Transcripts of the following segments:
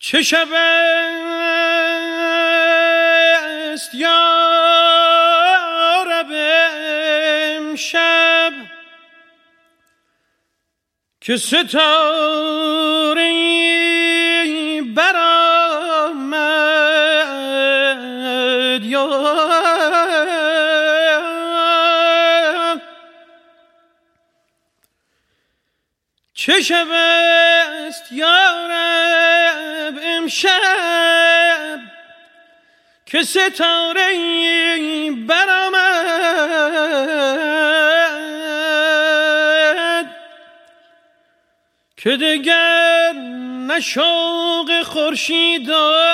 چه شب است یا رب امشب که ستاره‌ای برآمد یا چه شب است یا رب امشب که ستاره‌ای برآمد که دگر نه شوق خورشید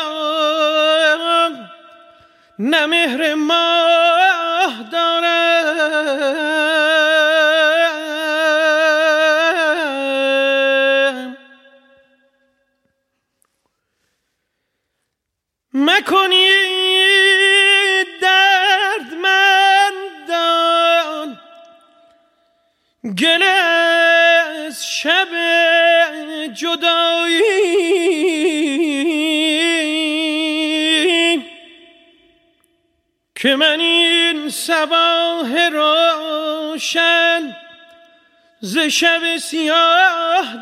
نه مهر ماه دارم. مکنید دردمندان گله از شب جدایی که من این صباح روشن ز شب سیاه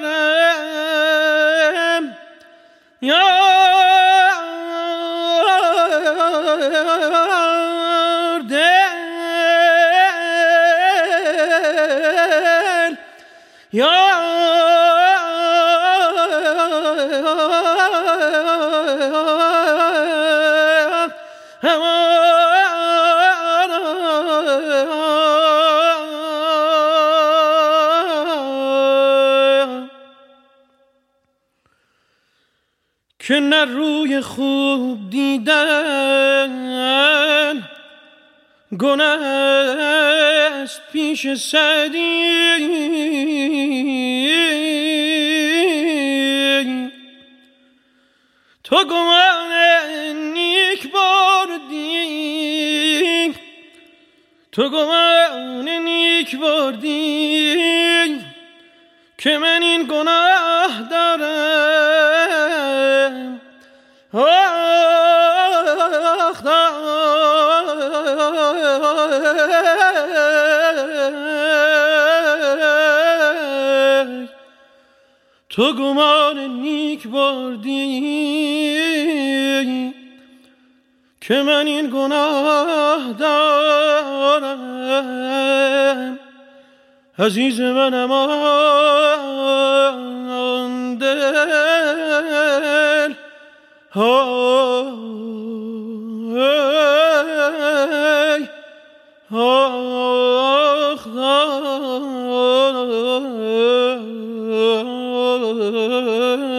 دارم. یا دل یا که نه روی خوب دیدن گناه است پیش سعدی، تو گمان نیک بردی، تو گمان نیک بردی که من این گناه دارم. آخ تو گمان نیک بردی که من این گناه دارم. عزیز منم آن دل آخ